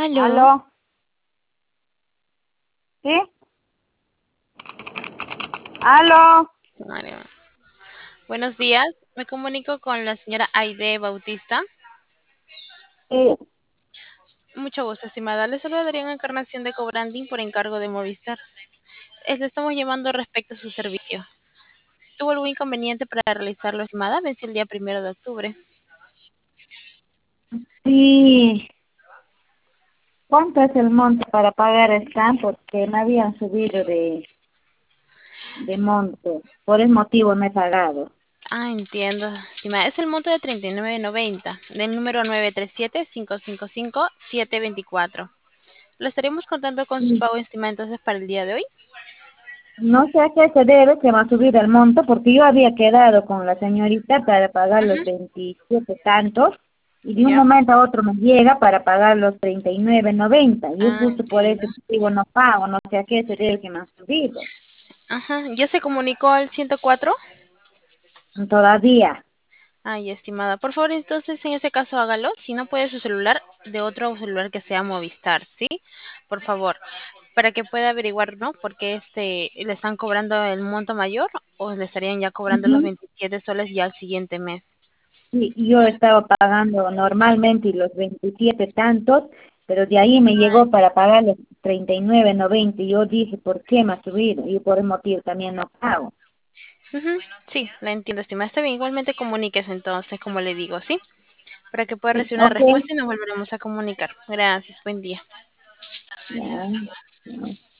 Aló, ¿Aló? ¿Sí? ¿Aló? vale. Buenos días, me comunico con la señora Aide Bautista. Sí. Mucho gusto, estimada. Le saludaría una encarnación de Cobranding por encargo de Movistar. Le estamos llamando respecto a su servicio. ¿Tuvo algún inconveniente para realizarlo, estimada? Venció el día 1 de octubre. Sí. ¿Cuánto es el monto para pagar el SCAN? Porque me habían subido de monto. Por el motivo no he pagado. Ah, entiendo, estimada. Es el monto de 39.90 del número 937-555-724. ¿Lo estaríamos contando con su Sí. pago, estimada, entonces para el día de hoy? No sé a qué se debe que me ha subido el monto, porque yo había quedado con la señorita para pagar los Ujú. 27 tantos, y de un Ya. momento a otro me llega para pagar los 39,90. Yo Ah, justo por entiendo. ese motivo no pago, no sé a qué se debe que me ha subido. Ajá. ¿Ya se comunicó al 104? Todavía. Ay, estimada. Por favor, entonces, en ese caso, hágalo. Si no puede su celular, de otro celular que sea Movistar, ¿sí? Por favor, para que pueda averiguar, ¿no? Por qué le están cobrando el monto mayor o le estarían ya cobrando los Ujú. 27 soles ya al siguiente mes. Sí, yo estaba pagando normalmente los 27 tantos, pero de ahí me Ah, llegó para pagar los 39,90. Y yo dije, ¿por qué me ha subido? Y por el motivo también no pago. ujú. Sí, la entiendo, estimada. Está bien, igualmente comuníquese entonces, como le digo, ¿sí? Para que pueda Sí, recibir una ok. respuesta y nos volveremos a comunicar. Gracias, buen día. Ya, ya.